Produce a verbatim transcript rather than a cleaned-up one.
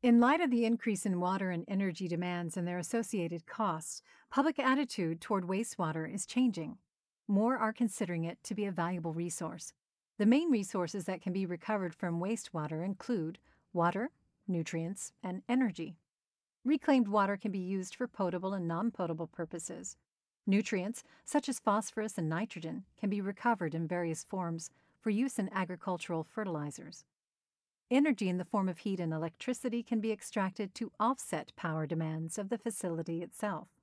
In light of the increase in water and energy demands and their associated costs, public attitude toward wastewater is changing. More are considering it to be a valuable resource. The main resources that can be recovered from wastewater include water, nutrients, and energy. Reclaimed water can be used for potable and non potable purposes. Nutrients, such as phosphorus and nitrogen, can be recovered in various forms for use in agricultural fertilizers. Energy in the form of heat and electricity can be extracted to offset power demands of the facility itself.